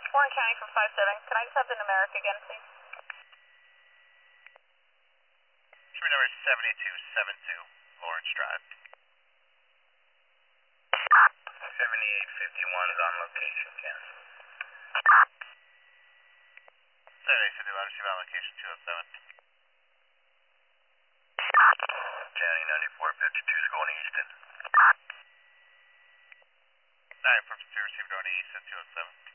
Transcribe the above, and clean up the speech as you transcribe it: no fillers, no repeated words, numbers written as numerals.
Warren County from 57. Can I just have the numeric again, please? Street number 7272, Lawrence Drive. 7851 is on location, cancel. 7851, receive on location 207. County 9452 is going to Easton. 9452, received on Easton 207.